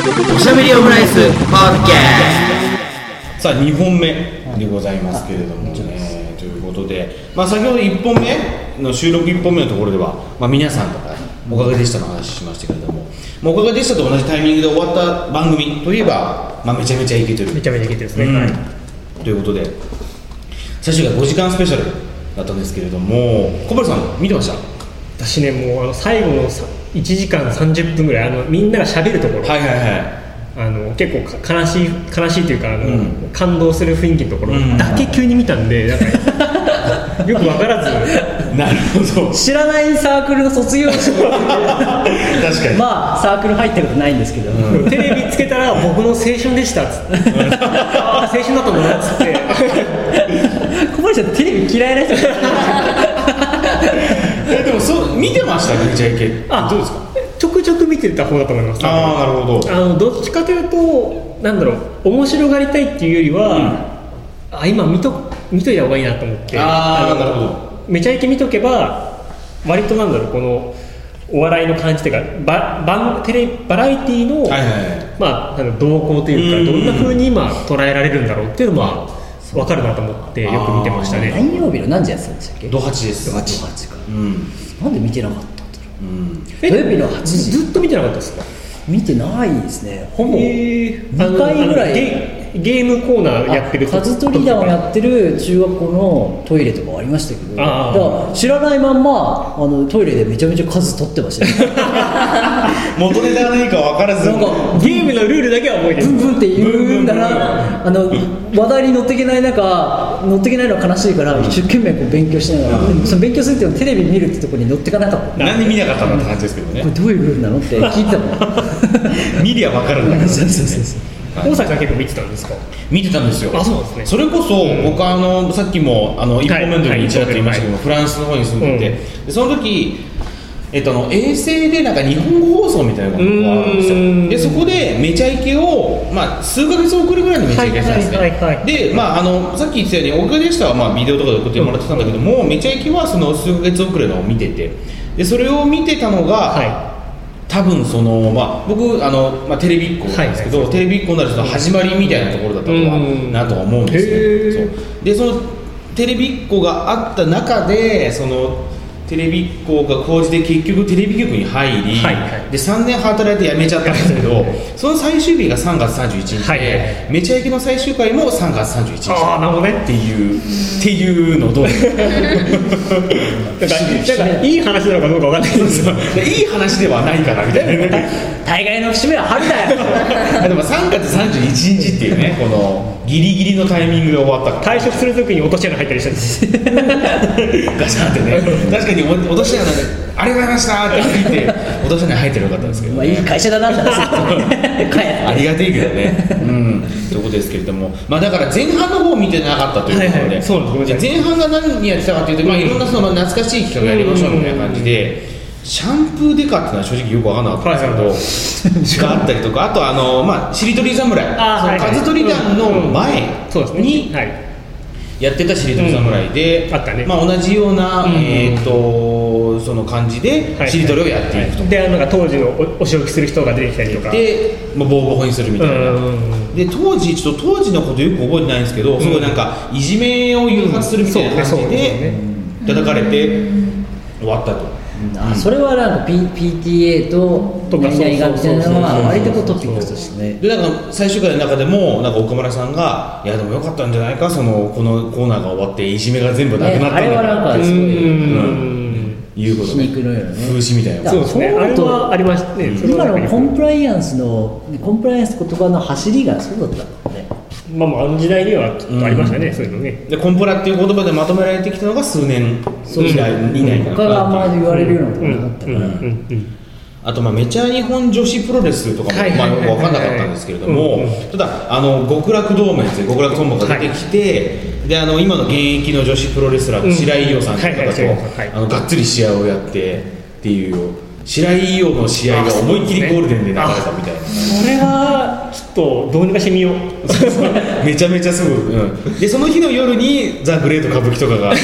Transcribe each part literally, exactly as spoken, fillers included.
おしゃべりオムライスポッドキャスト。さあにほんめでございますけれどもね、ということで、まあ、先ほどいっぽんめの収録いっぽんめのところでは、まあ、皆さんとかおかげでしたの話しましたけれども、まあ、おかげでしたと同じタイミングで終わった番組といえば、まあ、めちゃめちゃイケてるめちゃめちゃイケてるですね、 うんはい、 ということで最終回ごじかんスペシャルだったんですけれども、小原さん見てました？ 私ね、もうあの最後のいちじかんさんじゅっぷんぐらい、あのみんなが喋るところ、 はいはいはい、 あの結構か悲しい悲しいというか、あの、うん、感動する雰囲気のところだけ急に見たんで、なんかよく分からずなるほど、 知らないサークルの卒業式確かにまあサークル入ったことないんですけど、 うん、テレビつけたら僕の青春でしたっつってああ青春だったんだなっつって小林さんテレビ嫌いな人えでもそう見てましたね、めちゃイケ。あ、どうですか？ ちょくちょく見てた方だと思います。 ああ、なるほど。 あのどっちかというと、なんだろう、面白がりたいっていうよりは、うん、あ今見と見といた方がいいなと思って、 ああ、なるほど。 めちゃイケ見とけば割となんだろう、このお笑いの感じというか、ババンテレバラエティの、はいはいはい、まあ、あの動向というか、どんな風に今捉えられるんだろうっていうのは分かるなと思ってよく見てましたね。 何曜日の何時やってたんでしたっけ？ ドはちです。 ドはちか、うん、なんで見てなかったんだろう、うん、 土曜日のはちじずっと見てなかったですか？ 見てないですね、ほぼにかいぐらいゲ, ゲームコーナーやってるカズトリ団をやってる中学校のトイレとかありましたけど、だから知らないまんまあのトイレでめちゃめちゃ数取ってましたね元ネタが何か分からず、 なんかゲームのルールだけは覚えてる、 ブンブンって言うんだな、あの話題に乗っていけない中乗っていけないのは悲しいから一生懸命こう勉強しながら、うん、その勉強するっていうのはテレビ見るってところに乗っていかなかった。 何で見なかったんだって感じですけどね、 これどういうルールなのって聞いてたもん見りゃ分かるんだけど、 そうそうそうそう、 大崎さん結構見てたんですか？ 見てたんですよ。 あ、そうですね。 それこそ、うん、僕はあのさっきもあのいっぽんめの時にちらっと言いましたけど、はい、フランスの方に住んでて、うん、でその時、えっと、の衛星でなんか日本語放送みたいなのがあるんですよ。でそこでめちゃイケを、まあ、数ヶ月遅れぐらいのめちゃイケなんですね、はいはいはいはい、で、まあ、あのさっき言ってたようにおかげでしたは、まあ、ビデオとかで送ってもらってたんだけども、うん、めちゃイケはその数ヶ月遅れのを見てて、でそれを見てたのが、はい、多分その、まあ、僕あの、まあ、テレビっ子なんですけど、はいはい、テレビっ子になるその始まりみたいなところだったのかなとは思うんですよ。そうでそのテレビっ子があった中でそのテレビっ子が高じて結局テレビ局に入り、はいはい、でさんねん働いて辞めちゃったんですけどその最終日がさんがつさんじゅういちにちで、はいはいはい、めちゃイケの最終回もさんがつさんじゅういちにちあ、なるほどね、 っていうっていうのどうだからいい話なのかどうか分かんないですけどいい話ではないかなみたいな大概の節目は春だよでもさんがつさんじゅういちにちっていうねこのギリギリのタイミングで終わったから退職するときに落とし穴入ったりしたんですガシャンってね確かに落とし穴でありがとうございましたって歩いて落とし穴に入ってるよかったんですけど、ね、 まあ、いい会社だなってありがたいけどね、うん、ということですけれども、まあ、だから前半の方を見てなかったということで、はいはい、そうなんです。前半が何やってたかというと、まあ、いろんなその懐かしい企画やりましょうみたいな感じで、シャンプーデカっていうのは正直よく分からなかったんですけど、はいはい、があったりとか、あとあの、まあ、しりとり侍、数取り団の前にやってたしりとり侍で、うんね、まあ、同じような、うん、えー、とその感じでしりとりをやっていくと、はいはい、 でなんか当時の お, お仕置きする人が出てきたりとかで、まあ、ボーボーにするみたいな、で当時ちょっと当時のことよく覚えてないんですけど、うん、すごいなんかいじめを誘発するみたいな感じで叩かれて終わったと。 あ、それはなんか P ティーエー と何々がみたいなのは割とこうトピックとしてね。 でなんか最終回の中でもなんか岡村さんがいやでもよかったんじゃないか、そのこのコーナーが終わっていじめが全部なくなったんだ、ね、 あれはなんかすごい、うんうんいうことね、風刺みたいな。 そうですね、あれはありましたね。 今のコンプライアンスのコンプライアンス言葉の走りがそうだったのね。 まあ、もうあの時代にはきっとありましたね、うん、そういうのね。 でコンプラっていう言葉でまとめられてきたのが数年以内に他があんまり言われるようなことなかったから、 あとまあめちゃ日本女子プロレスとかもまあよく分かんなかったんですけれども、ただあの極楽同盟って極楽トンボが出てきて、はい、であの今の現役の女子プロレスラーの白井伊代さんとかとあのがっつり試合をやってっていう白井伊代の試合が思いっきりゴールデンで流れたみたいな。 それはきっとどうにかしてみようめちゃめちゃすぐ、うん、でその日の夜にザ・グレート歌舞伎とかが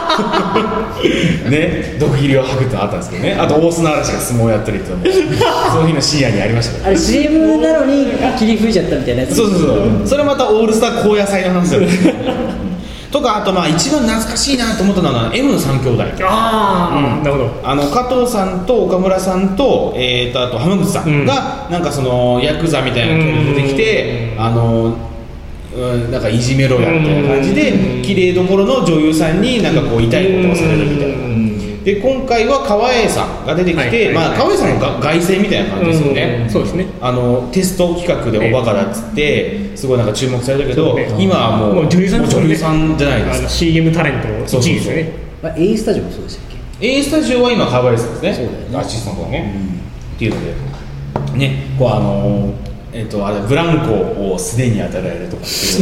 ね毒斬りを吐くってあったんですけどね、あと大砂嵐が相撲やったりってのもその日の深夜にありましたから、 あれ シーエム なのに切り吹いちゃったみたいなやつ。 そうそうそう、うん、それまたオールスター高野菜の話だよとか、あとまあ一番懐かしいなと思ったのは エム のさん兄弟。 ああ、うん、なるほど。 あの加藤さんと岡村さんと、えー、とあと浜口さんが、うん、なんかそのヤクザみたいなキャラ出てきて、あのうん、なんかいじめろやみたいな感じで綺麗どころの女優さんになんかこう痛いことをされるみたいな。で今回は川栄さんが出てきて、はいはいはい、まあ、川栄さんのが凱旋みたいな感じですよね。 そうですね。 あのテスト企画でおバカだっつってすごいなんか注目されたけど、ね、今はもう、もう女優さん、ね、女優さんじゃないですか。 シーエム タレントのいちいですよね。 あ A スタジオもそうでしたっけ？ A スタジオは今川栄さんですね。 そうだよね。 アシスタントがね、うん、っていうのでね、こうあのーえー、とあれブランコを素手に与えられるとか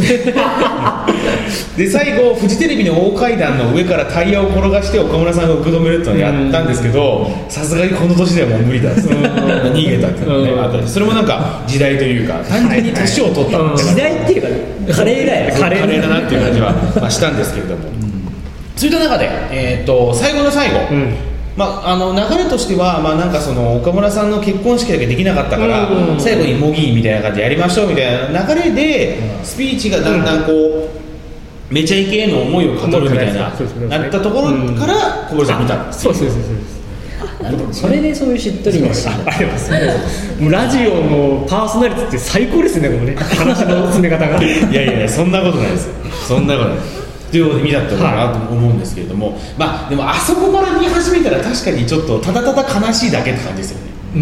で最後フジテレビの大階段の上からタイヤを転がして岡村さんが受け止めるっていうのをやったんですけど、さすがにこの年ではもう無理だっつって逃げたっていうのがね、あったそれもなんか時代というか単純に年を取った、はいはい、 時代っていうかカレーだよカレーだなっていう感じは、まあ、したんですけれども、うん、そういった中で、えー、と最後の最後、うん、まあ、あの流れとしては、まあ、なんかその岡村さんの結婚式だけできなかったから、うん、最後に模擬みたいな感じでやりましょうみたいな流れで、うん、スピーチがだんだんこう、うん、めちゃイケへの思いを語るみたいな、うん、なったところから小堀さん見たんです。 そうそうそうそうなるほど、それでそういうしっとりなシーンありますね。もうラジオのパーソナリティって最高ですね、このね話の詰め方がいやいやいや、そんなことないですよ、そんなことないという意味だったのかなと思うんですけれども、はい、まあでもあそこから見始めたら確かにちょっとただただ悲しいだけって感じですよね。 うん、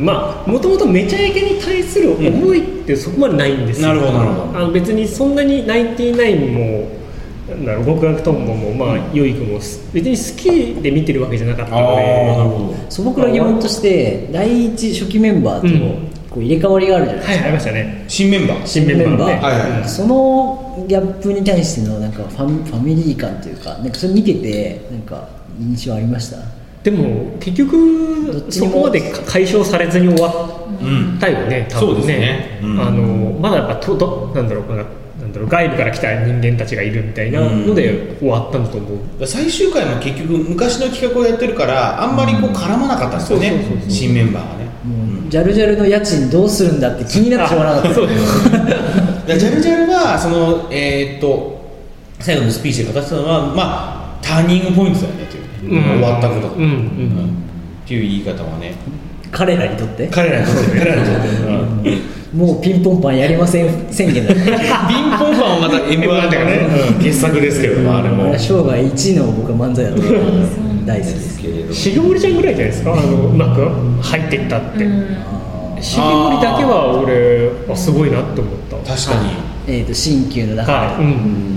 まあもともとめちゃイケに対する思いってそこまでないんですよ、 うん、なるほどなるほど。 あの別にそんなにナインティナインもなんだろう極楽とんぼもまあ良い子も別に好きで見てるわけじゃなかったので、 素朴な疑問として第一初期メンバーと、うんこう入れ替わりがあるじゃないですか、 はい、ありましたね。 新メンバー新メンバー、ね、 はいはいはい、 そのギャップに対してのなんかファミ、ファミリー感というか、なんかそれ見ててなんか印象ありました？ でも結局そこまで解消されずに終わったよね、うん、多分ね。 そうですね、うん、 あのまだやっぱとどなんだろうかな。なんだろう外部から来た人間たちがいるみたいなので終わったんだと思う、 うん、最終回も結局昔の企画をやってるからあんまりこう絡まなかったんですよね、うん、新メンバーがね。 もうジャルジャルの家賃どうするんだって気になってしょうがなかった。そうですジャルジャルはその、えー、っと最後のスピーチで語ってたのは、まあ、ターニングポイントだよねという、うん、終わったこと、うんうんうん、っていう言い方はね彼らにとって彼らにとって彼らにとって、 うん、もうピンポンパンやりません宣言だ、ね、 ピンポンパンはまた エムワン だからね、うん、傑作ですけど、うん、あれも生涯一の僕は漫才だと思います大好きですけれど重森ちゃんぐらいじゃないですか、あのうまく入っていったって、うん、重森だけは俺あすごいなって思った。 確かに、 えー、と新旧の中で、はい、うん、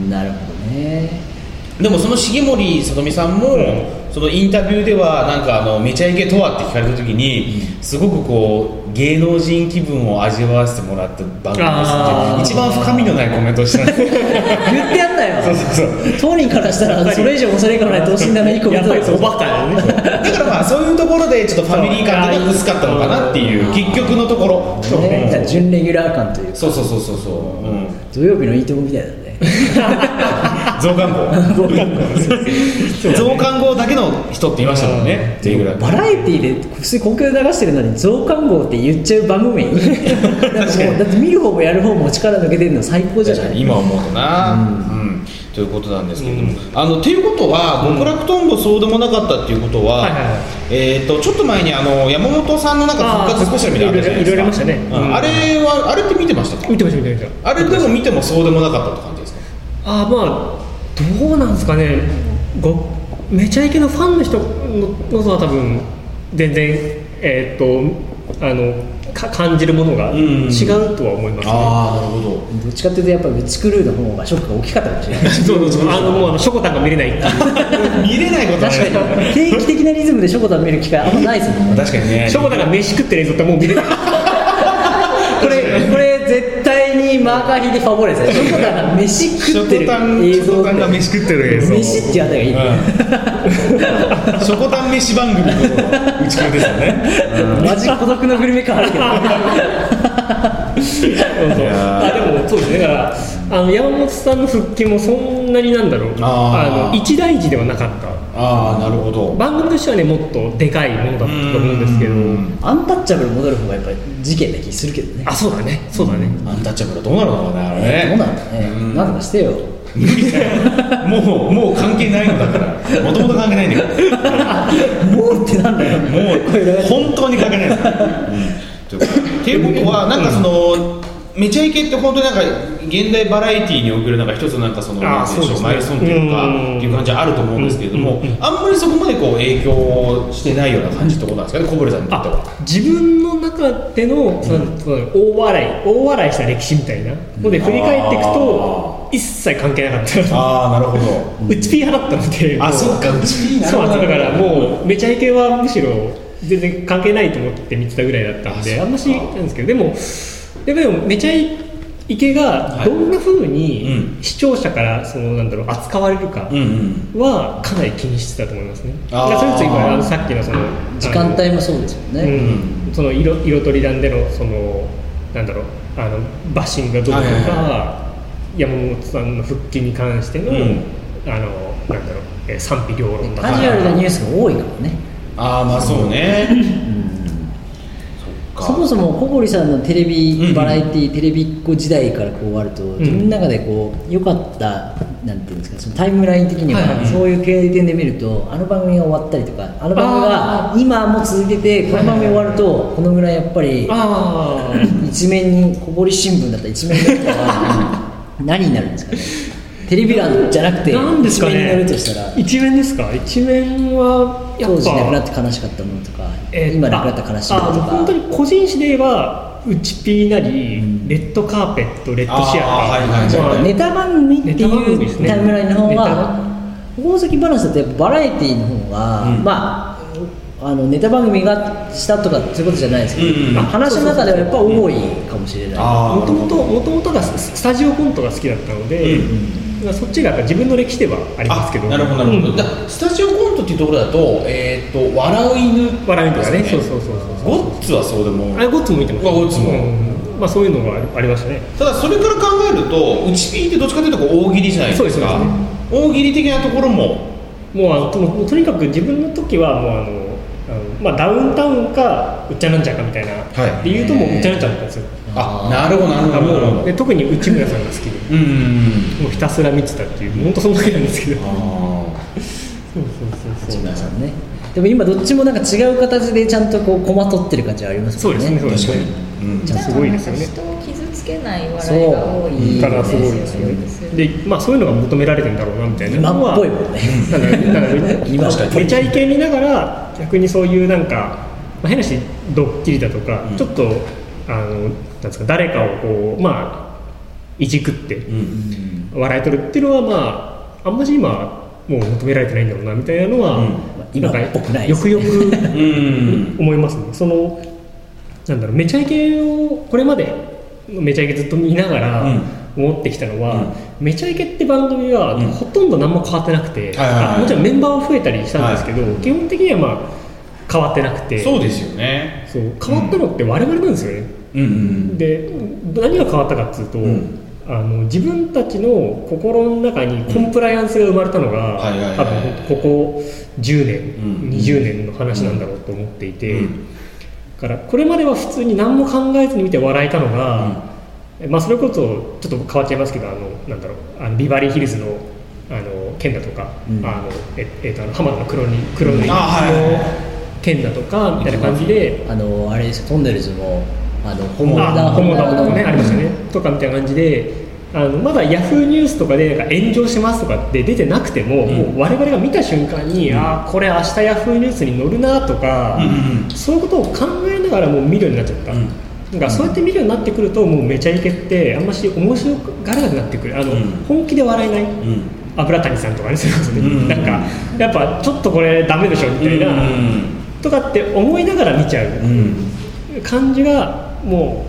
なるほどね。 でもその重森さとみさんも、うん、そのインタビューではなんかあのめちゃイケとはって聞かれた時に、うん、すごくこう芸能人気分を味わわせてもらった番組ですって一番深みのないコメントをしたんです言ってやんなよ。そうそうそう当人からしたらそれ以上もそれ以下のない等身大のいいコメントだよ。 おバカだよね。 だからまあそういうところでちょっとファミリー感が薄かったのかなっていう結局のところ、 ね、じゃあ準レギュラー感というか、 そうそうそうそうそう、うん、 土曜日のいいとこみたいだね増刊号増刊号だけの人って言いましたもんね。 バラエティーで普通に公共で流してるのに増刊号って言っちゃう番組いいなんかもうだって見る方もやる方も力抜けてるの最高じゃない。 今思うとな、うんうん、ということなんですけれども、うん、あのっていうことは極楽とんぼそうでもなかったっていうことは、はいはいはい、えー、とちょっと前にあの山本さんのなんか復活スペシャルみたいなのあったじゃないですか。 いろいろありましたね、 うん、あれはあれって見てましたか？ 見てました見てました。 あれでも見てもそうでもなかったって感じですか？ あまあどうなんですかね。ごめちゃイケのファンの人ののは多分全然えー、っとあのか感じるものが違うとは思いますね。 ああなるほど。 どっちかっていうとやっぱり内クルーの方がショックが大きかったかもしれないそうそうそうあのもうあのショコタンが見れないっていう見れないことは確かに定期的なリズムでショコタン見る機会あんまないですもんね。 確かにね。 ショコタンが飯食ってる映像ってもう見れないこれこれ絶対にマーカー引いてファボレですね。ショコタンが飯食ってる映像ショコタンが飯食ってる映像飯ってやったらいいね、 うん、ショコタン飯番組の内くるですよね、 うん、マジ孤独のグルメ感あるけどそうそうあでもそうですねだからあの山本さんの復帰もそんなになんだろうあの一大事ではなかったああなるほど番組としてはねもっとでかいものだったと思うんですけどアンタッチャブル戻る方がやっぱり事件な気するけどねあそうだねそうだねアンタッチャブルどうなるのかなあれねどうなんだねなんとかしてよ無理だよもうもう関係ないのだからもともと関係ないんだからもうってなんだよもう本当に関係ないですから、うん、っていうことはなんかそのめちゃイケって本当になんか現代バラエティーにおけるなんか一つなんかそのマイルストーンというかっていう感じはあると思うんですけれども、あんまりそこまでこう影響してないような感じってことなんですかね、小堀さんにとっては。 自分の中でのその、うん、その大笑い大笑いした歴史みたいなので振り返っていくと一切関係なかった。 ああなるほど。 うちピー派だったので。 あそっかうちピーなるほど。 そうだからもうめちゃイケはむしろ全然関係ないと思って見てたぐらいだったんで あ, あんましなんですけどでもでもめちゃイケがどんな風に視聴者からそのなんだろう扱われるかはかなり気にしてたと思いますね。だからそれについてはさっきのその時間帯もそうですよね。 うん、その 色, 色とり団でのそのなんだろうあのバッシングがどうとか、はいはいはい、山本さんの復帰に関しての、うん、あのなんだろう、えー、賛否両論だカジュアルなニュースが多いからね。 ああまあそうね。 そもそも小堀さんのテレビバラエティ、うん、テレビっ子時代からこうあると、うん、自分の中でこう良かったなんていうんですかそのタイムライン的には、はい、そういう経験で見るとあの番組が終わったりとかあの番組が今も続けてこの番組終わるとこのぐらいやっぱり一面に小堀新聞だったら一面になったら何になるんですかね。テレビ欄じゃなくて一面になるとしたら一面ですか。一面はやっぱ当時亡くなって悲しかったものとか、えー、今亡くなった悲しいものとか本当に個人誌で言えばうちピーなり、うん、レッドカーペットレッドシアター、はいはい、ネタ番組っていうタイムラインの方が宝石話だとやっぱバラエティーの方が、うん、まああのネタ番組がしたとかそういうことじゃないですけど、うんうん、話の中ではやっぱ多いかもしれない。 もともともともとがスタジオコントが好きだったので、うん、そっちが自分の歴史ではありますけど。 なるほどなるほど、うん、だスタジオコントっていうところだと、えー、と笑う犬笑う犬とかね、そうそうそうそうゴッツはそうでもあれゴッツも見てます。 ゴッツも、 うんまあ、そういうのがありましたね。 ただそれから考えるとうちピーってどっちかというとこう大喜利じゃないですか。そうですね、大喜利的なところももうあの と, もうとにかく自分の時はもうあのあのまあ、ダウンタウンかうっちゃなんちゃかみたいな、はい、で言うともううっちゃなんちゃだったんですよ。 あなるほどなるほど。 で特に内村さんが好きでうんもうひたすら見てたっていう本当そのだけなんですけど。あそうそうそうそう内村さんね。でも今どっちもなんか違う形でちゃんとこうコマ取ってる感じはありますもんね。 そうですね確かに、うん、じゃあすごいですよね。 人を傷つけない笑いが多いからすごいですよね。でまあそういうのが求められてるんだろうなみたいな今っぽいもんね。 だから今めちゃイケ見ながら逆にそういうなんか、まあ、変なしドッキリだとか、うん、ちょっとあのなんですか誰かをこうまあいじくって笑い取るっていうのはまああんまり今もう求められてないんだろうなみたいなのは、うん、なんかよくよく思いますね。そのなんだろうめちゃイケをこれまでめちゃイケずっと見ながら思ってきたのは、うん、めちゃイケって番組はほとんど何も変わってなくて、うんあもちろんメンバーは増えたりしたんですけど、はい、基本的にはまあ変わってなくてそうですよね。 そう変わったのって我々なんですよね、うんうんうん、で何が変わったかっていうと、うんあの自分たちの心の中にコンプライアンスが生まれたのが、うん、多分ここじゅうねん、うん、にじゅうねんの話なんだろうと思っていて、うん、からこれまでは普通に何も考えずに見て笑えたのが、うんまあ、それこそちょっと変わっちゃいますけどあのなんだろうあのビバリーヒルズのあの剣だとか、うん、あのええー、とあの浜田の黒に黒の剣だとかみたいな感じであのあれですトンネルズもあのホモダホモダとかねありましたねとかみたいな感じであのまだヤフーニュースとかでなんか炎上してますとかって出てなくても、うん、もう我々が見た瞬間に、うん、あこれ明日ヤフーニュースに載るなとか、うん、そういうことを考えながらもう見るようになっちゃった、うん、なんかそうやって見るようになってくるともうめちゃイケってあんまし面白がらなくなってくるあの、うん、本気で笑えない、うん油谷さんとかねそれこそね、うん、なんかやっぱちょっとこれダメでしょみたいな、うん、とかって思いながら見ちゃう感じがもう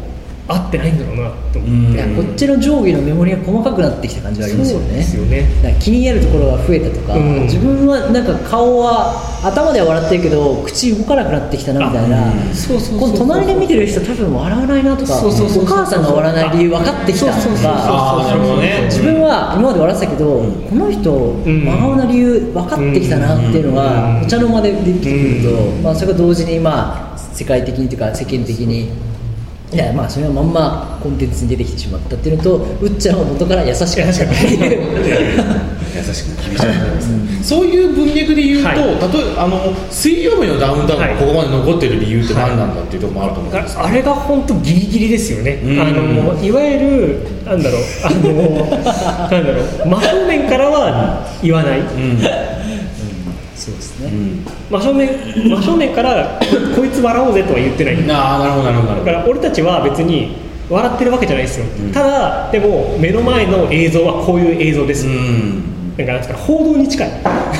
合ってないんだろうなと思って、 いやこっちの定規のメモリが細かくなってきた感じはありますよね。 そうですよね。 だから気になるところが増えたとか、うん、自分はなんか顔は頭では笑ってるけど口動かなくなってきたなみたいな、そうそうそうそう、この隣で見てる人多分笑わないなとか、そうそうそうそう、お母さんが笑わない理由分かってきたとか、自分は今まで笑ってたけど、うん、この人真顔な理由分かってきたなっていうのがお茶の間で出てくると、まあ、それが同時にまあ世界的にというか世間的に、いやまあそれはまんまコンテンツに出てきてしまったっていうのと、うっちゃんは元から優しくなっちゃったっていう優しく厳しくなります、うん、そういう文脈で言うと、はい、例えばあの水曜日のダウンタウンがここまで残ってる理由って何なんだっていうところもあると思うんですけど、 はい、あれが本当ギリギリですよね、うん、あのもういわゆるなんだろうあのなんだろう真正面からは言わない、うん、 そうですね、 うん、真正面真正面からこいつ笑おうぜとは言ってない。 ああ、なるほどなるほど。 だから俺たちは別に笑ってるわけじゃないですよ、うん、ただでも目の前の映像はこういう映像です、うん、なんかなんですか報道に近い別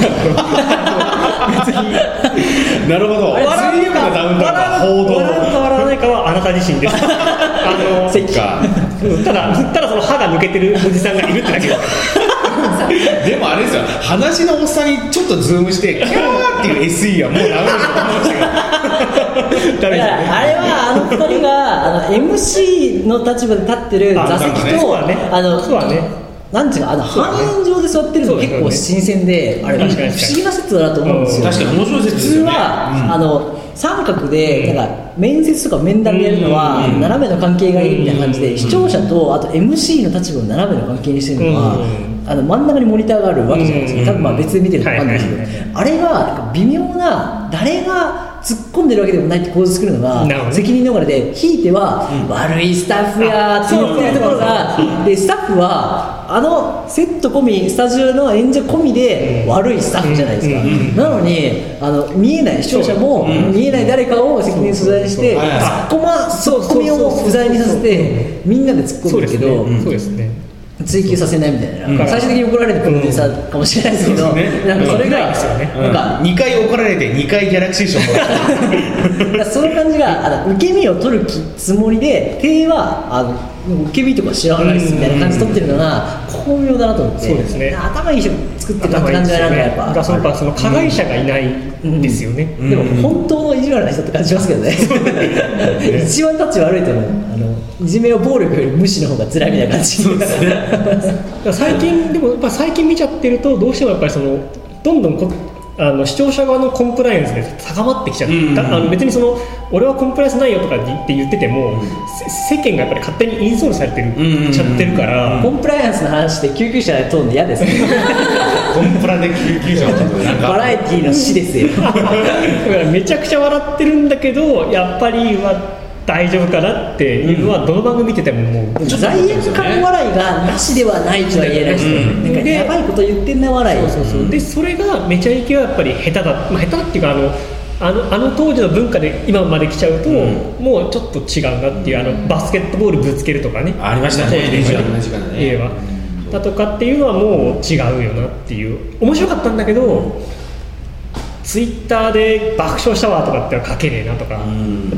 になるほど。 笑うか笑うか笑わないかはあなた自身ですあのそっかただただその歯が抜けてるおじさんがいるってだけですでもあれですよ、話のおっさんにちょっとズームしてキャーっていう エスイー はもうダメだと思いましたけどいやあれはあのふたりがあの エムシー の立場で立ってる座席と、 ね、 あのそうだね、 なんていうかあの半円状で座ってるの結構新鮮で、あれ不思議な説だなと思うんですよ。 確かに面白い説ですよね。 普通は、うん、あの三角でなんか面接とか面談でやるのは斜めの関係がいいみたいな感じで、視聴者とあと エムシー の立場を斜めの関係にしてるのは、あの真ん中にモニターがあるわけじゃないですか。多分まあ別で見てると分かんないですけど、あれがなんか微妙な誰が突っ込んでるわけでもないって構図作るのが責任逃れで、ひいては悪いスタッフやーって言ってるところが、でスタッフはあのセット込みスタジオの演者込みで悪いスタッフじゃないですか。なのにあの見えない視聴者も見えない誰かを責任素材にして突っ込まツッコミを不在にさせてみんなで突っ込むけど、 そうですね、 追求させないみたいな、うん、最終的に怒られるプロデューサーかもしれないですけど、うんね、なんかそれが、うん、なんかにかい怒られてにかいギャラクシー賞もらったその感じがあの受け身を取るつもりで手はあの受け身とか知らないですみたいな感じで取ってるのが巧妙だなと思って、 そうですね、 頭いい人作ってる感じがなんかやっぱ、 がそのその加害者がいないんですよね、 うんうん、でも本当の意地悪な人って感じしますけどね一番タッチ悪いと思う、あのいじめを暴力より無視の方が辛いみたいな感じそうですね最近でもやっぱ最近見ちゃってるとどうしてもやっぱりそのどんどんこあの視聴者側のコンプライアンスで高まってきちゃった、うんうん、あの別にその俺はコンプライアンスないよとかって言ってても、うん、世間がやっぱり勝手にインストールされてる、うんうん、ちゃってるから、 コンプライアンスの話で救急車で通るの嫌ですねコンプラで救急車を通るのバラエティーの死ですよだからめちゃくちゃ笑ってるんだけどやっぱりは大丈夫かなっていうのはどの番組見ててももう罪悪感笑いがなしではないとは言えないですよ、うん、なんかやばいこと言ってんな笑い、 そうそうそう、でそれがめちゃイケはやっぱり下手だ、まあ、下手っていうかあのあのあの当時の文化で今まで来ちゃうと、うん、もうちょっと違うなっていう、あのバスケットボールぶつけるとかね、 ありましたね、 同じかね、映画だとかっていうのはもう違うよなっていう、面白かったんだけどツイッターで爆笑したわとかっては書けねえなとか、うん、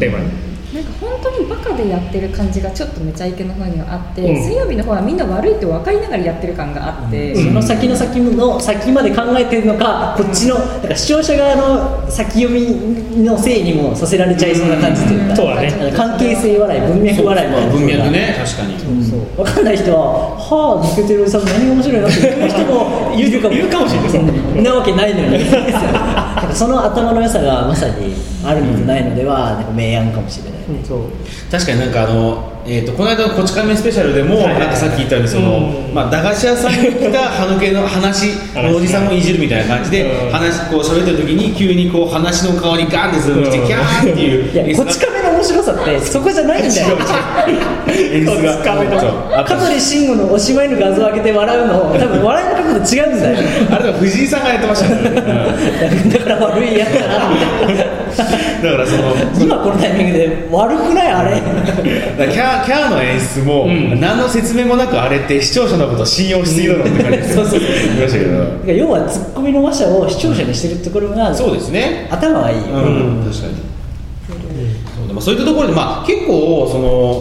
例えばなんか本当にバカでやってる感じがちょっとめちゃイケの方にはあって、うん、水曜日の方はみんな悪いって分かりながらやってる感があって、 うん、その先の先の先まで考えてるのか、こっちのなんか視聴者側の先読みのせいにもさせられちゃいそうな感じというか、 そうだね、 関係性笑い、文脈笑いみたいな、 文脈ね、確かに、 うん、そう分かんない人ははぁ抜けてるおじさん何が面白いなって言う人もいるかもいるかもしれない、 なわけないのにその頭の良さがまさにあるのとないのではなんか明暗かもしれない、 うん、そう確かになんかあの、えー、とこの間のこち亀スペシャルでも、はいはいはい、なんかさっき言ったようにその、うんまあ、駄菓子屋さんに来た歯抜けの話のおじさんをいじるみたいな感じで、うん、話こう喋ってる時に急にこう話の顔にガーンってズームして、うん、キャーっていういやこち亀の面白さってそこじゃないんだよ演出が香取慎吾のおしまいの画像を上げて笑うの多分笑いの角度違うんだよあれでも藤井さんがやってましたね、うん、 だから悪いやつだなみたいなだからその今このタイミングで悪くないあれキャー、キャーの演出も、うん、何の説明もなくあれって視聴者のことを信用しすぎだろって感じでそうそう言いましたけど、 要はツッコミの話者を視聴者にしてるところが、 うん、そうですね、 頭がいいよ、 うんうん、確かに、うん、そうでもそういったところで、まあ、結構その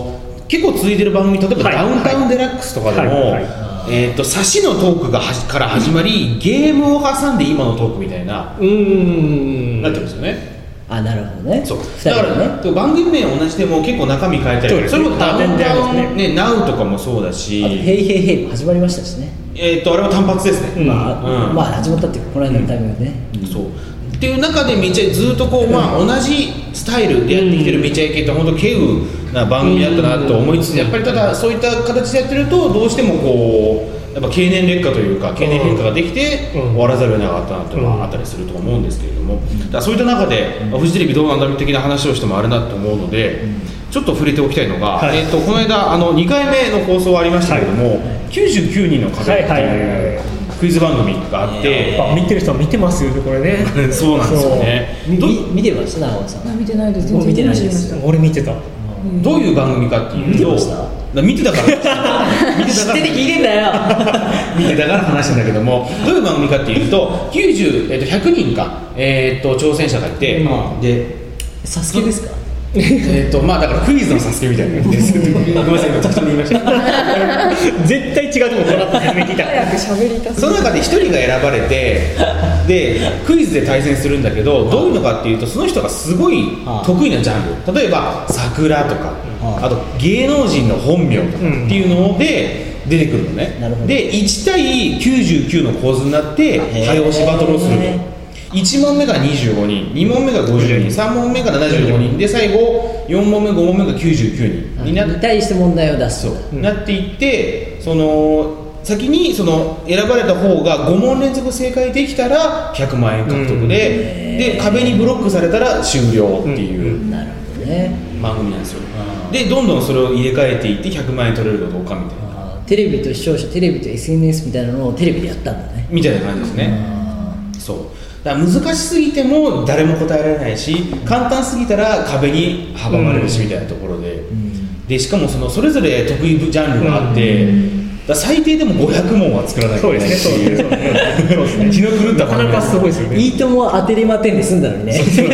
結構続いてる番組、例えばはいダウンタウンデラックスとかでも、 はいはいえー、と差しのトークがはじから始まりゲームを挟んで今のトークみたいな、 うーんなってるんですよね。 あ、なるほどね。 そう二だから、 人でね。 ね、番組名同じでも結構中身変えたり、 そうですねれもダウンタウン、 全然ありますね、ナウとかもそうだし、 あと、ヘイヘイヘイも始まりましたしね。 えー、とあれは単発ですね、 うんまあ、 うんまあ始まったっていうか、この間のタイミングでね。 そうっていう中でめっちゃずっとこう、まあ、同じスタイルでやってきてるめちゃイケって本当稀有な番組だったなと思いつつ、やっぱりただそういった形でやってるとどうしてもこうやっぱ経年劣化というか経年変化ができてうん終わらざるを得なかったなっていうのはあったりすると思うんですけれども、だからそういった中で、まあフジテレビどうなんだ的な話をしてもあれだと思うので、ちょっと触れておきたいのが、 はいえー、とこの間あのにかいめの放送はありましたけれども、きゅうじゅうきゅうにんの壁ってはいはいはいいうクイズ番組があって、 あ見てる人は見てますよねこれねそうなんですよね。 みどみ見てました長尾さん。 あ見てないです。 もう見てないです全然見てま俺見てたどういう番組かっていうと、 見てましただから見てたから見てたから知ってて聞いてんだよ。 見てたから話してんだけども、どういう番組かっていうときゅうじゅう、えっとひゃくにんか、えー、と挑戦者がいて、 うんでサスケですか。 えーとまあだからクイズのサスケみたいな感じですごめんなさい、めちゃくちゃ言いました絶対違うと思うこの後初め聞いた早く喋りたすその中でひとりが選ばれて、でクイズで対戦するんだけど、どういうのかっていうとその人がすごい得意なジャンル、例えば桜とか、あと芸能人の本名とかっていうので出てくるのね、 なるほどでいち対きゅうじゅうきゅうの構図になって早押しバトルをするの。いち問目がにじゅうごにん、に問目がごじゅうにん、さん問目がななじゅうごにんで最後よん問目ご問目がきゅうじゅうきゅうにんになってに対して問題を出す。 そうなっていって、その先にその選ばれた方がご問連続正解できたらひゃくまんえん獲得で、で壁にブロックされたら終了っていうなるほどね。 番組なんですよ。 あーでどんどんそれを入れ替えていってひゃくまんえん取れるかどうかみたいなあーテレビと視聴者、テレビと エスエヌエス みたいなのをテレビでやったんだね。 みたいな感じですね。 あそうだから難しすぎても誰も答えられないし、簡単すぎたら壁に阻まれるしみたいなところで、でしかもそのそれぞれ得意ジャンルがあって、だから最低でもごひゃく問は作らないとそうでいけないすねそうですねそうですね気の狂った番組なかなかすごいですよねーいいとも当てれまてんで済んだのにね。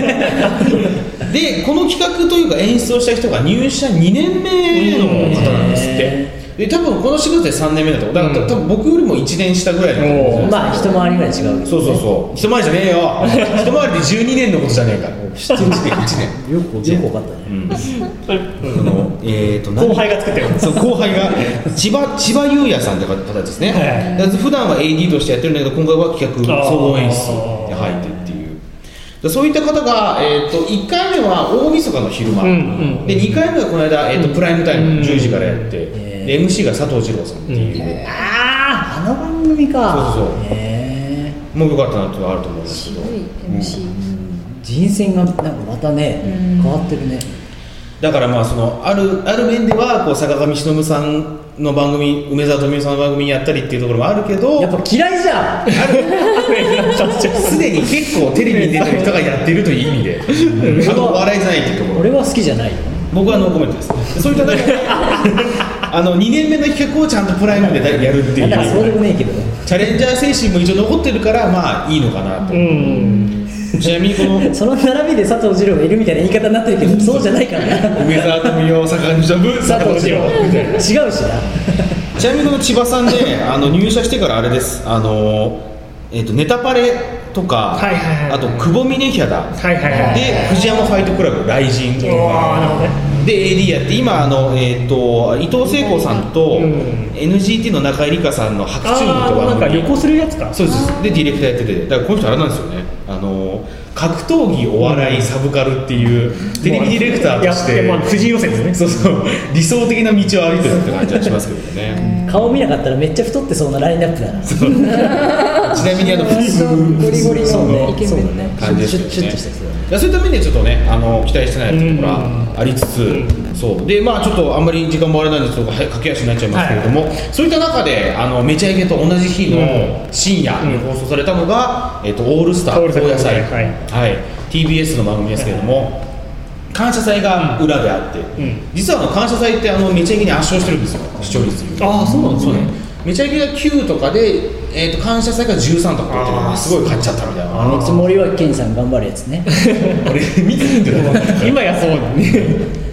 でこの企画というか演出をした人が入社にねんめの方なんですって。で多分このしがつでさんねんめだと思う。だから、 うん多分僕よりもいちねん下ぐらいのおーまあ一回りぐらい違うけどね。 そうそうそう一回りじゃねえよ一回りでじゅうにねんのことじゃねえから知ってるいちねんいちねんよくよく分かったね。 そのえーと何後輩が作ってるそう後輩が千葉千葉優也さんって方ですね、 はいだから普段は エーディー としてやってるんだけど今回は企画総合演出で入ってるっていうでそういった方が、えー、といっかいめは大晦日の昼間、 うんうんでにかいめはこの間、えー、とプライムタイムうんじゅうじからやって、 へーで エムシー が佐藤二朗さんっていう、 あああの番組か。 そうそうそうへえ。 もう良かったなっていうのがあると思いますけどすごい エムシー、 人選がなんかまたねうん変わってるね。 だからまあそのあるある面ではこう坂上忍さんの番組梅沢富美男さんの番組にやったりっていうところもあるけどやっぱ嫌いじゃん。 すでに結構テレビに出てる人がやってるという意味であの笑いじゃないっていうところ俺は好きじゃないよ。 僕はノーコメントですでそういった中であのにねんめの企画をちゃんとプライムでやるっていうだからそうでもねえけどね。 チャレンジャー精神も一応残ってるからまあいいのかなと、 うんちなみにこのその並びで佐藤二朗がいるみたいな言い方になってるけどそうじゃないからな。 梅沢富美男坂上忍佐藤二朗違うしな。 ちなみにこの千葉さんであの入社してからあれですあの、えー、とネタパレとか、 はいはいはいあと久保峰ヒャダはいはいはいで藤山ファイトクラブ雷神とおーなるほどかで エーディー やって今あの、えー、と伊藤聖子さんと、 うんエヌジーティー の中井梨花さんの白昼夢あと番組ーなんか旅行するやつかそうですでディレクターやっててだからこの人あれなんですよねあの格闘技お笑いサブカルっていうテレビディレクターとしていやまあ藤井予選ですねそうそう理想的な道を歩いてるって感じはしますけどね顔見なかったらめっちゃ太ってそうなラインナップだな。 ちなみにあの普通ゴリゴリのそうねイケメンね感じですシュッシュッけどねとした人だね。 いやそういった面でちょっとねあの期待してないところがありつつ、そうでまあちょっとあんまり時間もあれなんですけどは駆け足になっちゃいますけれども、そういった中であのめちゃイケと同じ日の深夜に放送されたのが、えっとオールスターオールスター高野菜、 はいはい、ティービーエス の番組ですけれども、感謝祭が裏であって、 ん実はあの感謝祭ってあのめちゃイケに圧勝してるんですよ視聴率にああそうなんですねめちゃイケがきゅうとかで、えー、と感謝祭がじゅうさんとかって言ってるすごい勝っちゃったみたいなめっちゃ森脇健児さん頑張るやつね。 俺見てるんだよ今やそうだね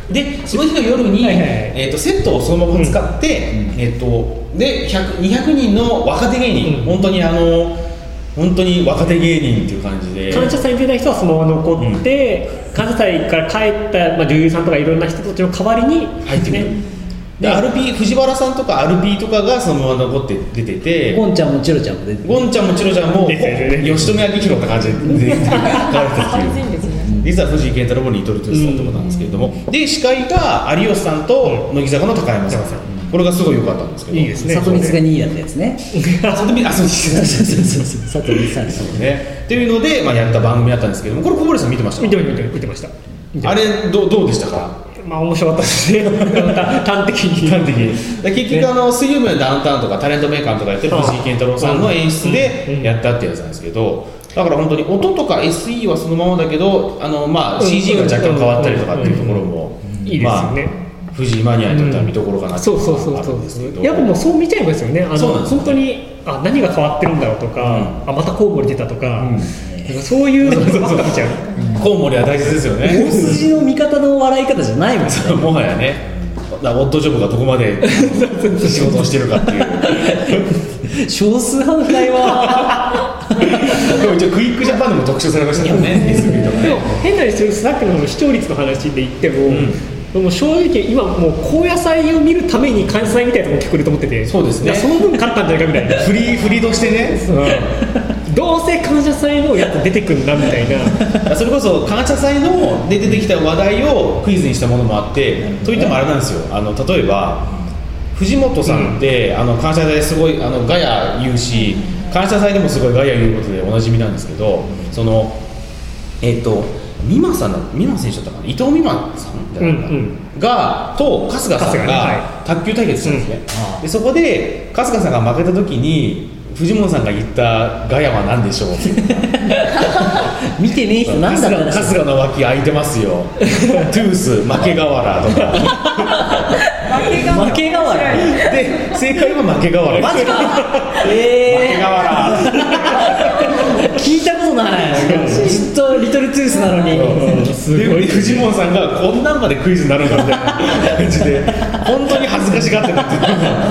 でその日の夜に、はいはいはいえー、とセットをそのまま使って、うんえー、とでにひゃくにんの若手芸人、うん、本当にあの本当に若手芸人っていう感じで感謝祭に出た人はそのまま残って、うん、感謝祭から帰った、まあ、女優さんとかいろんな人たちの代わりに入ってくる、ね、で アールピー 藤原さんとか アールピー とかがそのまま残って出ててゴンちゃんもチロちゃんも出ててゴンちゃんもチロちゃんも吉留明宏って感じで出てきた実は藤井健太郎もリトルトゥースだったことなんですけれども、うん、で司会が有吉さんと乃木坂の高山さん、うん、これがすごい良かったんですけどいいですね里光がにいだったやつね里光あそうです里光さんですねっていうので、まあ、やった番組だったんですけどもこれ小堀さん見てました見てました見てましたあれどうどうでしたかまあ面白かったですね端的に端的に結局あの水曜日のダウンタウンとかタレントメーカーとかやってる藤井健太郎さんの演出でやったってやつなんですけどだから本当に音とか エスイー はそのままだけどあの、まあ、シージー が若干変わったりとかっていうところもいいですよね藤井マニアにとっては見どころかなっていうのがあるんですけどやっぱもうそう見ちゃいますよねあのそうなんですよね本当にあ何が変わってるんだろうとか、うん、あまたコウモリ出たとか、うんそういうのばっか見ちゃうコウモリは大切ですよね大筋の味方の笑い方じゃないもんねもはやねだオッドジョブがどこまで仕事をしてるかっていう少数派の会話でも一応クイックジャパンでも特集されましたからねエスビー とかねでも変なにするさっきの視聴率の話で言っても、うんでも正直今もう高野菜を見るために関西祭みたいなとこ聞こえると思っててそうですねその分勝ったんじゃないかみたいなフリーフリードしてね、 うん、どうせ感謝祭のやつ出てくるんだみたいなそれこそ感謝祭ので出てきた話題をクイズにしたものもあってといってもあれなんですよあの例えば藤本さんって、うん、あの感謝祭ですごいあのガヤ言うし感謝祭でもすごいガヤ言うことでおなじみなんですけどそのえっと美馬さんの美馬選手だったかな伊藤美馬さんじゃないかな、うんうん、がと春日さんが卓球対決したんですね、うん、でそこで春日さんが負けた時に藤本さんが言ったガヤは何でしょう見てねえ人なんだろうな春日の脇空いてますよトゥース負け瓦とか負け瓦で正解は負け瓦マジかえー、負け瓦聞いたことないずっとリトルトゥースなのに、 うん、すごい藤本さんがこんなんまでクイズになるんだみたいな感じで本当に恥ずかしがってたっていうのが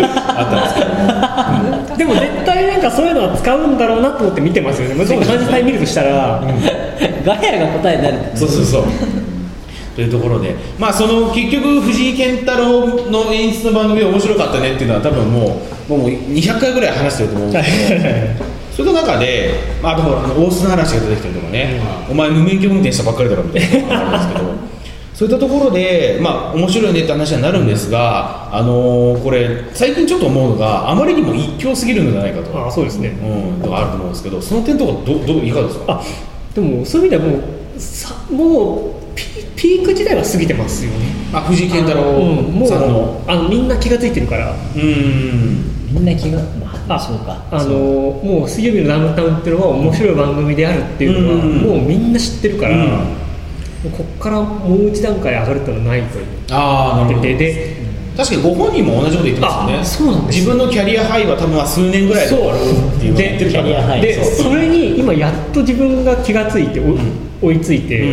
あったんですけど、うん、 でも絶対なんかそういうのは使うんだろうなと思って見てますよねもし感謝祭見るとしたら、うん、 ガヤが答えになるそうそうそうというところで、まあ、その結局藤井健太郎の演出の番組が面白かったねっていうのは多分もう、もうにひゃっかいぐらい話してると思うんですけどそれの中で、まあ、あとあの大須の話が出てきたりとかね、うん、お前無免許運転したばっかりだろみたいなのがあるんですけどそういったところで、まあ、面白いねって話になるんですが、あのー、これ最近ちょっと思うのがあまりにも一強すぎるのではないかとあそうですね、 うん、とかあると思うんですけどその点とかどどいかがですかあでもそういう意味ではもうさもうピ, ピーク時代は過ぎてますよねあ藤井健太郎さんの、 うん、あのみんな気がついてるからうんみんな気があそうかあのもう水曜日のダウンタウンっていうのは面白い番組であるっていうのは、うん、もうみんな知ってるから、うん、もうここからもう一段階上がるっていうのはないというああなるほどで確かにご本人も同じこと言ってますよねそうなんです自分のキャリアハイは多分数年ぐらいで終わるっていうのを言ってるからで, で そ, それに今やっと自分が気がついて、うん、追いついて、うん、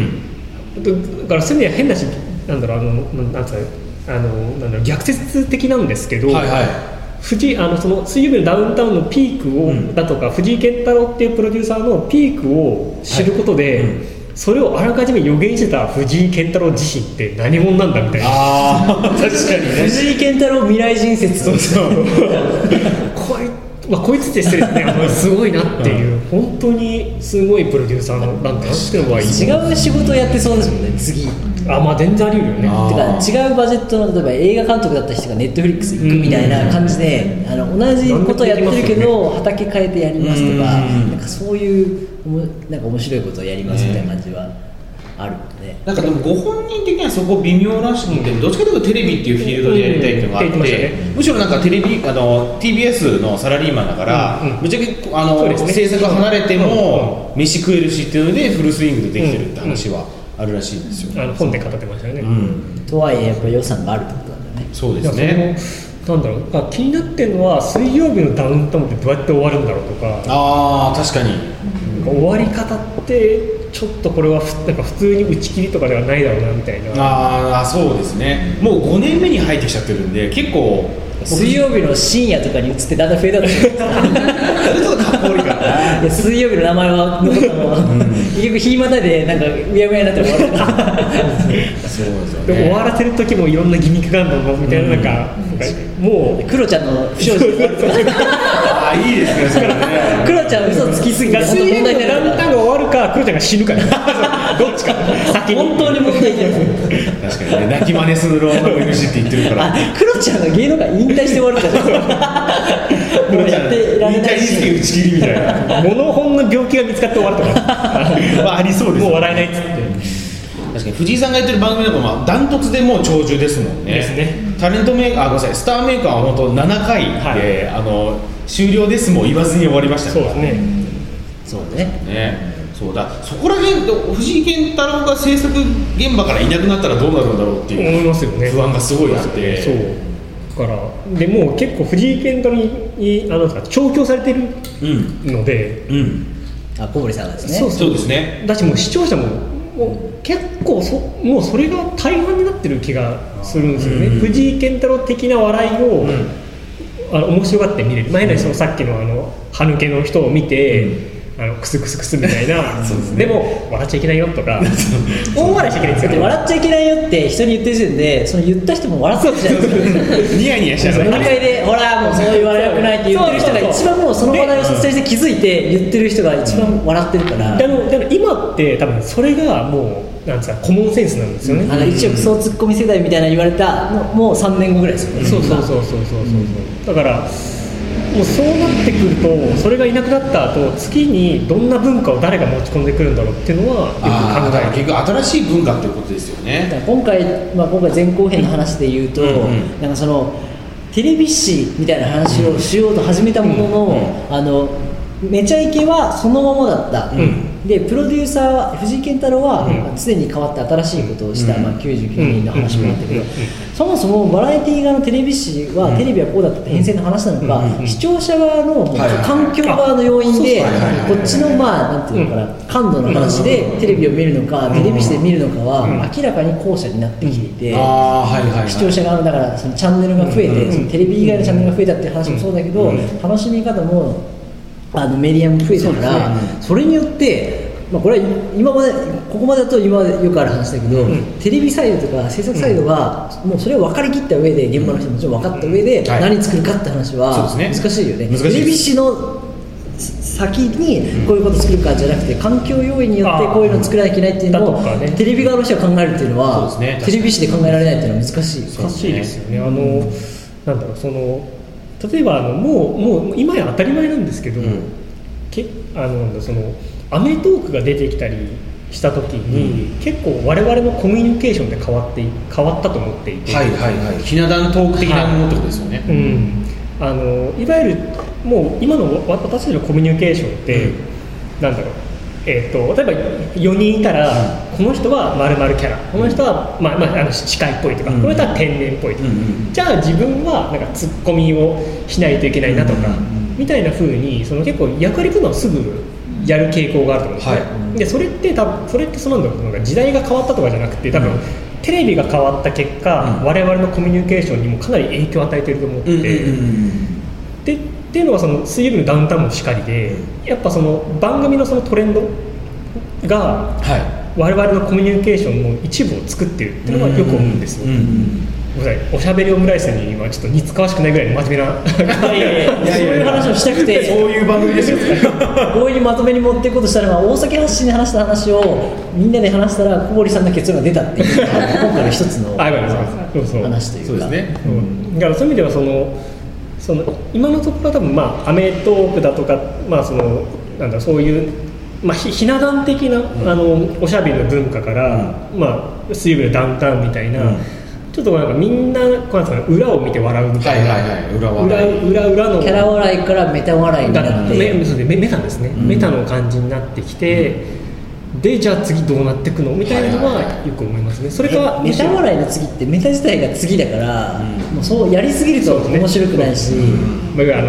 だからそういう意味では変なしなんだろうあのなんつうあのなんだろう逆説的なんですけど、 はいはい藤あのその水曜日のダウンタウンのピークを、うん、だとか藤井健太郎っていうプロデューサーのピークを知ることで、はいうん、それをあらかじめ予言してた藤井健太郎自身って何者なんだみたいなあ確かにね藤井健太郎未来人説そうそうこい、まあ、こいつって失礼ですねすごいなっていう、うん、本当にすごいプロデューサーなんだなっていうのは違う仕事をやってそうですもんね次あまあ全然あり得るよねてか違うバジェットの例えば映画監督だった人がネットフリックス行くみたいな感じで、うん、あの同じことやってるけど、ね、畑変えてやりますとか、うん、なんかそういうなんか面白いことをやりますみたいな感じはあるので、 なんかでもご本人的にはそこ微妙らしくて、うん、どっちかというとテレビっていうフィールドでやりたいっていうのがあって、うんね、むしろなんかテレビあの ティービーエス のサラリーマンだから、うんうん、ぶっちゃけあの、ね、制作離れても飯食えるしっていうのでフルスイングでできてるって話は、うんうんあるらしいんですよ。 あの本で語ってましたよね、うん、 とはいえやっぱ予算があるってことなんだね。 そうですね。 なんだろうあ気になってるのは水曜日のダウンタウンってどうやって終わるんだろうとかあー確かに、 うん、終わり方ってちょっとこれはふなんか普通に打ち切りとかではないだろうなみたいな。 ああそうですね、もうごねんめに入ってきちゃってるんで結構水曜日の深夜とかに移ってだんだん増えたと思うそれちょっとかっこ悪いからいや水曜日の名前は残ったまま結局日またいでなんかうやむやになって終わるそうですよね。 でも終わらせる時もいろんなギミックがあるのみたいな、なんか、なんかもうクロちゃんの不祥事で終わるとかああいいですねそれねクロちゃん嘘つきすぎて本当水曜問題になる日のランタンが終わるかクロちゃんが死ぬかどっちか先に本当に問題になる確かにね泣き真似するローマの エヌジー って言ってるからあクロちゃんが芸能界引退して終わるからもうやってられないし引退日付打ち切りみたいなモノホンの病気が見つかって終わるとかまあありそうですもう笑えないっつって確かに藤井さんがやってる番組なんかまあダントツでもう長寿ですもんね。 ですね。 タレントメーカーあごめんなさいスターメーカーは本当ななかいで、 はい、 あの終了ですも言わずに終わりましたそうですね。 そうね。 ね。そうだそこら辺藤井健太郎が制作現場からいなくなったらどうなるんだろうっていう思いますよね。 不安がすごいあって。 そう。だからでもう結構藤井健太郎にあの調教されてるので。 うん。うんあ小堀さんがですね。 そうそうですね。 だしもう視聴者ももう結構そもうそれが大半になってる気がするんですよね、うん、藤井健太郎的な笑いを、うん、あの面白がって見れる前のそのさっきのあの歯抜けの人を見て、うん、あのクスクスクスみたいなそうです、ね、でも笑っちゃいけないよとか大笑いしちゃいけないんですよね。 笑っちゃいけないよって人に言ってる時点でその言った人も笑ってたじゃないですかニヤニヤしちゃう飲み会でほらもうそう言われたくないって言ってる人が一番もうその話題を率先して気づいて言ってる人が一番笑ってるからでもでも今って多分それがもうなんですかコモンセンスなんですよね、 あの一応クソツッコミ世代みたいな言われたのもうさんねんごぐらいですよね。 そうそうそうそうそうそう、うん、だからもうそうなってくるとそれがいなくなった後次にどんな文化を誰が持ち込んでくるんだろうっていうのはよく考える。 結局新しい文化っていうことですよね。 だから今回、まあ、今回前後編の話で言うと、うんうん、なんかそのテレビ誌みたいな話をしようと始めたものの、うんうん、あのめちゃイケはそのままだった、うん、でプロデューサーは藤井健太郎は常に変わって新しいことをした、うんまあ、きゅうじゅうきゅうにんの話もあったけど、うん、そもそもバラエティー側のテレビ誌は、うん、テレビはこうだったって編成の話なのか、うん、視聴者側の環境側の要因でこっちのまあなんていうのかな感度の話でテレビを見るのかテレビ誌で見るのかは明らかに後者になってきていて、視聴者側のだからそのチャンネルが増えて、そのテレビ以外のチャンネルが増えたっていう話もそうだけど、楽しみ方もあのメディアも増えたから、それによって、まあ、これは今までここまでだと今までよくある話だけど、うん、テレビサイドとか制作サイドがもうそれを分かりきった上で現場の人ももちろん分かった上で何作るかって話は難しいよね。テレビ誌の先にこういうこと作るかじゃなくて環境要因によってこういうの作らなきゃいけないっていうのを、ね、テレビ側の人が考えるっていうのはそうですね、テレビ誌で考えられないっていうのは難しい難しいですよね。あのなんだろうその例えばあのもうもう今や当たり前なんですけど、うん、けあのそのアメトークが出てきたりした時に、うん、結構我々のコミュニケーションで変わって変わったと思っていて、 はいはいはい、ひな壇トーク的なものってことですよね。はい、うん、 あのいわゆるもう今の私たちのコミュニケーションって、うん、なんだろう。えー、と例えばよにんいたら、うん、この人は〇〇キャラ、この人は、まあまあ、あの司会っぽいとか、うん、この人は天然っぽいとか、うん、じゃあ自分はなんかツッコミをしないといけないなとか、うん、みたいな風にその結構役割分担をすぐやる傾向があると思うんですね。はい、でそれって多分それってそのなんか時代が変わったとかじゃなくて多分、うん、テレビが変わった結果、うん、我々のコミュニケーションにもかなり影響を与えていると思って、うんうんうん、でっていうのはその水曜日のダウンタウンもしかりで、やっぱその番組のそのトレンドが我々のコミュニケーションの一部を作ってるっていうのはよく思うんですよ。うんうんうん、おしゃべりオムライスにはちょっと似つかわしくないぐらいの真面目ないやいやいやそういう話をしたくてそういう番組ですよこういうまとめに持っていこうとしたら大崎発信で話した話をみんなで話したら小堀さんの結論が出たっていう今回の一つの話というか、そうですね、うん、 だからそういう意味ではそのその今のところは多分まあアメトークだとか、まあ、そのなんだそういうまあ、ひな壇的な、うん、あのおしゃべりの文化から、うんまあ、水曜日のダウンタウンみたいな、うん、ちょっとなんかみんなこうなんですか、ね、裏を見て笑うみたいな、はいはいはい、裏裏裏のキャラ笑いからメタ笑いになってメ, メ, メタですね、うん、メタの感じになってきて、うん、でじゃあ次どうなっていくのみたいなのはよく思いますね。それかメタ笑いの次ってメタ自体が次だから、うん、もうそうやりすぎると面白くないし、 うん、あの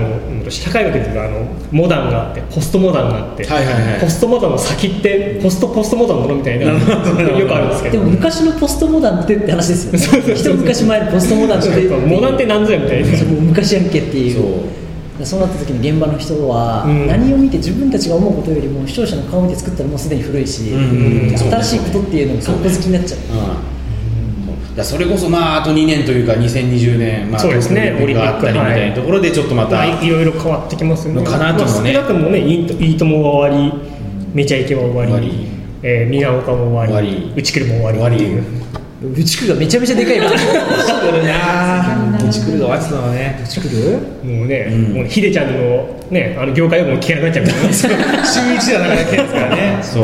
と社会学でいうとあのモダンがあってポストモダンがあって、 はいはいはい、 ポストモダンの先ってポストポストモダンのものみたいなよくあるんですけど、 でも昔のポストモダンってって話ですよね。一昔前のポストモダンってモダンって何ぞやみたいな、 もう昔やんけっていう。そうそうなった時に現場の人は何を見て自分たちが思うことよりも視聴者の顔を見て作ったらもうすでに古いし、うんうんうん、新しいことっていうのが格好好きになっちゃう。 だそれこそまああとにねんというかにせんにじゅうねん、まあ、 そうですね、 オリンピックがあったりみたいなところでちょっとまた、 まあ、いろいろ変わってきますよね。 かなともね、 まあ、少なくともね、いいともが終わり、めちゃイケも終わり、えー、みなおかも終わり、うちくるも終わりっていう。 うちくるがめちゃめちゃでかいな。うちくるな。うちくるが終わってたのね。 うちくる？ もうね、うん、もうひでちゃんのね、あの業界用語も聞けなくなっちゃうからね。 週一じゃなくなっちゃうんですからね。そう。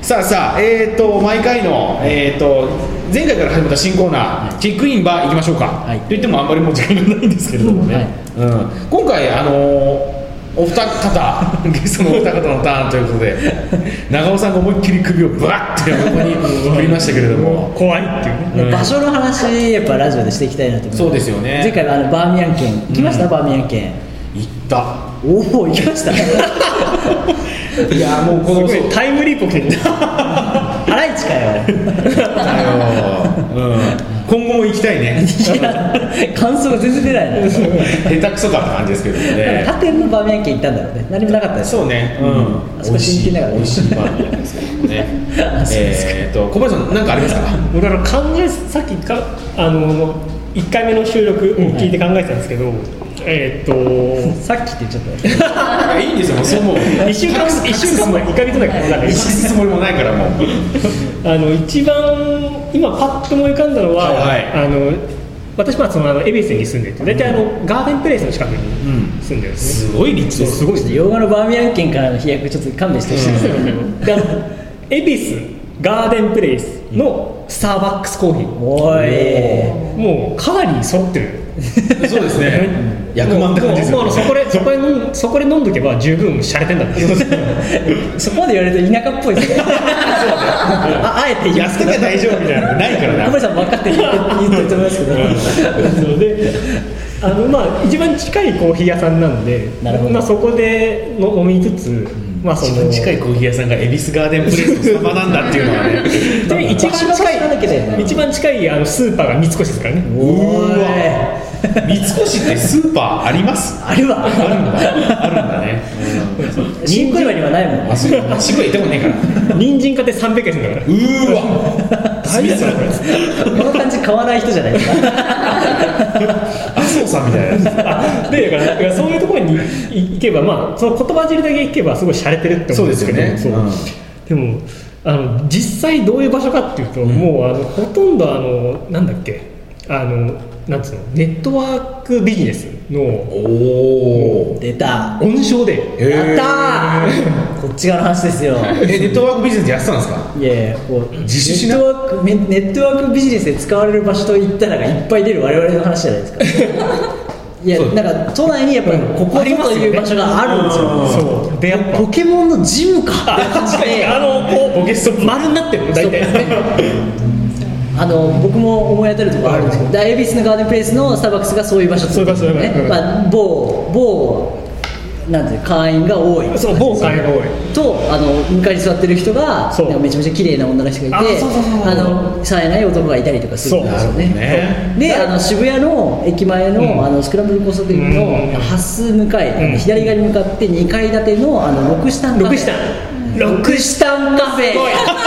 さあさあ、えっ、ー、と毎回のえっ、ー、と前回から始めた新コーナー、はい、チェックインバー行きましょうか。はい、と言ってもあんまりもう時間がないんですけれどもね。はい、うん。今回あのー。お二方ゲストのお二方のターンということで長尾さんが思いっきり首をブワッて横に振りましたけれども怖いっていうね、 うん、場所の話やっぱラジオでしていきたいなと思います。 そうですよね。 前回はあのバーミヤン県行きました、うん、バーミヤン県行った。 おお行きましたいやもうこのすごいタイムリープ起きてるハライチかようん、今後も行きたいね。 いや感想が全然出ないな下手くそかって感じですけどね。 他店のバーミヤン県行ったんだろうね。何もなかったです。 そうね、うん、 あそこ新規ながら美味しいバーミヤンですけどねえっと小林さん何かありますか？ 俺は考えさっきかあのいっかいめの収録を聞いて考えてたんですけど、はい、えー、っとさっきって言っちゃったいいんですよ、もうそう思ういっしゅうかんいっしゅうかん前いっかげつだからなんか意識すつもりもないからもうあの一番今パッと思い浮かんだのは、はいはい、あの私はそのあの恵比寿に住んでて大体あの、うん、ガーデンプレイスの近くに住んでるんですね、 うん、すごい立地です。 すごいですね。 洋画のバーミヤン県からの飛躍ちょっと勘弁してほしいですよね。 恵比寿ガーデンプレイスのスターバックスコーヒー、 おいもうかなり揃ってるそうですね役満って感じですよね。 そこでそこで飲んそこで飲んどけば十分洒落てんだってそこまで言われると田舎っぽいですねあ, あえて言安くて大丈夫みたいなのないからな。 小森さん分かって言ってると思いますけどであの、まあ、一番近いコーヒー屋さんなんで、まあ、そこでの飲みつつ、うんまあ、その一番近いコーヒー屋さんが恵比寿ガーデンプレイスのスタバなんだっていうのはねで一番近い一番近いあのスーパーが三越ですからね。 おー三越ってスーパーあります？ あるわ。 あるんだ。あるんだね。 新小岩にはないもん。 あ、そう。新小岩行ってもねえから。 人参買って三百円するんだから。 うーわ。 大変だこれ。この感じ買わない人じゃないですか。 麻生さんみたいな。 でだからだからそういうところに行けばまあその言葉尻だけ行けばすごい洒落てるって思うんですけど。そうですよね。そう。でもあの実際どういう場所かっていうと、うん、もうあのほとんどあのなんだっけあの。なんつうのネットワークビジネスのお出た温床でやったーこっち側の話ですよえネットワークビジネスやってたんですか？ いやいやこう自主しなネットワークネットワークビジネスで使われる場所といったらがいっぱい出る我々の話じゃないですかいやなんか都内にやっぱりここという場所があるんですよ、 そうでやっぱポケモンのジムかって感じであのポケスト丸になってるの大体あの僕も思い当たるところあるんですけど、恵比寿のガーデンプレイスのスターバックスがそういう場所ですね。そういう場所ね、まあ、某某なんていう会員が多い。 そう某会員が多い。 とあの向かいに座ってる人がめちゃめちゃ綺麗な女の人がいて、あの冴えない男がいたりとかするんですよね。ねであの渋谷の駅前の、うん、あのスクランブル交差点のハス向かい、うん、左側に向かってにかい建てのあのロクシタンカフェ。ロクシタン。ロクシタンカフェ。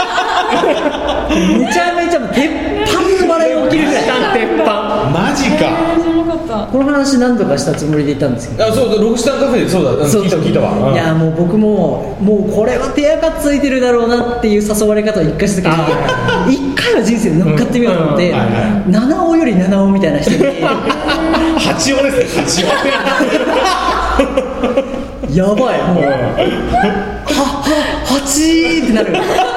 めちゃめちゃ鉄板の笑いが起きるぐらい。 鉄板マジか。 この話何度かしたつもりでいたんですけど。 あ、そうロクシタンカフェでそうだ。聞いた聞いたわ。 いやもう僕ももうこれは手垢ついてるだろうなっていう誘われ方を一回した時に、一回は人生で乗っかってみようと思って、七尾より七尾みたいな人に。 八尾ですね。八尾。やばいもう。はははちーってなる。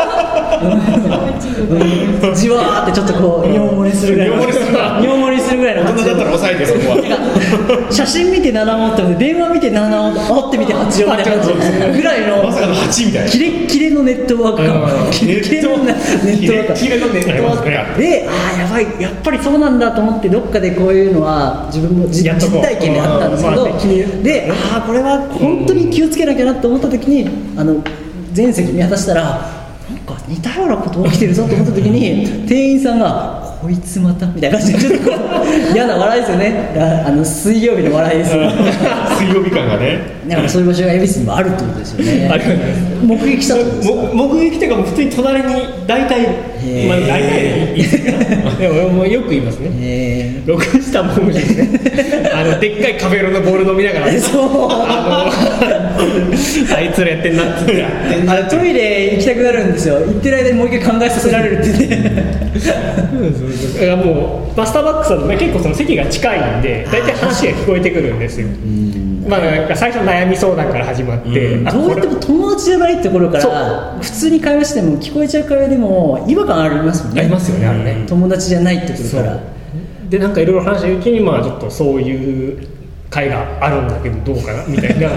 じわーってちょっとこう尿漏れするぐらいの尿漏れするぐらいの大人だったら抑えてそこは写真見てななおって電話見てななおあって見てはちおみたいなぐらいのまさかのはちみたいなキレッキレのネットワークがキレッキレのネットワークキレッキレのネットワークがで、ああやばいやっぱりそうなんだと思ってどっかでこういうのは自分も実体験であったんですけど、で、ああこれは本当に気をつけなきゃなと思った時にあの全席見渡したらなんか似たようなこと起きてるぞと思った時に店員さんがこいつまたみたいな感じでちょっとこう嫌な笑いですよね。あの水曜日の笑いですよ水曜日感がねだからそういう場所が恵比寿にもあるってことですよね。ある目撃したってことですか。 目撃というかもう普通に隣に大体まあ大体いいですけどでももうよく言いますね。録音したもんですねあのでっかいカフェロのボール飲みながらそうあのあいつらやってんなっつってあれトイレ行きたくなるんですよ。行ってる間にもう一回考えさせられるって言ってもうマスターバックスは、ね、結構その席が近いんで大体話が聞こえてくるんですよ。まあ、なんか最初悩み相談から始まって、うん、 どうやっても友達じゃないところから普通に会話しても聞こえちゃう会話でも違和感ありますもんね。 ありますよね、あれね。 友達じゃないってところからでなんかいろいろ話してるうちにまあちょっとそういう会があるんだけどどうかなみたいな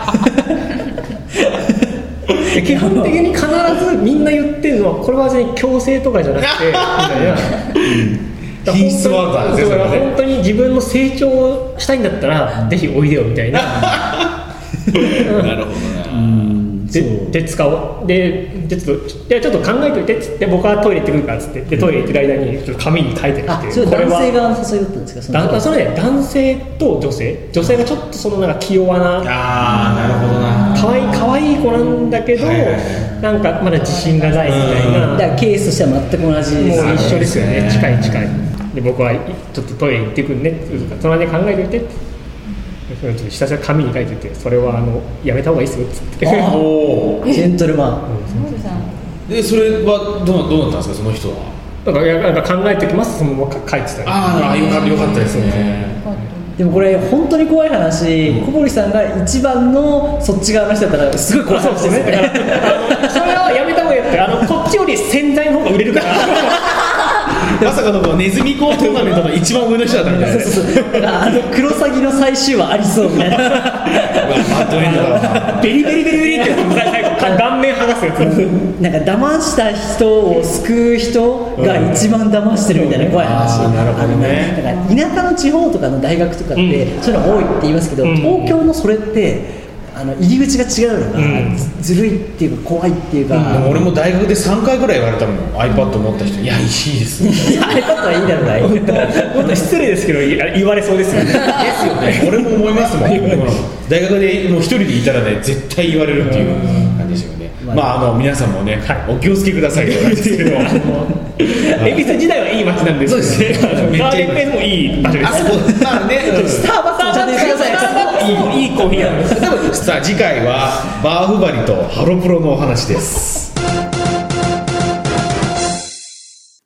基本的に必ずみんな言ってるのはこれは別に強制とかじゃなくてみたいな品質ワーカーですよね。 本当に自分の成長したいんだったらぜひおいでよみたいななるほどね。 で, で使おうででちょっとでちょっと考えといてっつって僕はトイレ行ってくるからっつってでトイレ行ってる間にちょっと紙に書いてるっていう。 あそれ男性側の誘いだったんですか。そのそれね男性と女性女性がちょっとそのなんか気弱なあーなるほどな可愛い可愛い子なんだけど、はいはいはい、なんかまだ自信がないみたいな。 だからケースとしては全く同じです。 もう一緒ですよね。近い近いで僕はちょっとトイレ行ってくるねってその間に考えておいてってちょっとひたすら紙に書いててそれはあのやめた方がいいですよっつっておジェントルマン、 うん、でそれはどうどうなったんですかその人は。 だからなんか考えておきますそのまま書いてた。 ああよかったよかったですね。 でもこれ本当に怖い話、うん、小堀さんが一番のそっち側の人だったらすごい怖い話ですね。 それはやめた方がいいってあのこっちより洗剤の方が売れるからまさかのネズミ講トーナメントの一番上の人だったみたいな。 そうそうそうあのクロサギの最終話ありそうみたいなベリベリベリベリって顔面剥がすやつなんか騙した人を救う人が一番騙してるみたいな怖い話、 うん、なるほどね。 だから田舎の地方とかの大学とかって、うん、そういうの多いって言いますけど、うん、東京のそれってあの入り口が違うのが、うん、ずるいっていうか怖いっていうか、 うん、俺も大学でさんかいぐらい言われたの iPad 持った人、うん、いやいいですねいや iPad はいいだろうないもっと失礼ですけど言われそうですよねですよね俺も思いますもん大学でもう一人でいたらね絶対言われるっていう感じですよね。まあ、あの皆さんもね、はい、お気をつけくださいとですけど恵比寿時代はいい街なんです。そうですね。ガーデンペンもいい場所です。あそこまあねスターバックスもちゃんと言ってください。 スターバックスもいいコーヒーなんです。 さあ次回はバーフバリとハロプロのお話です。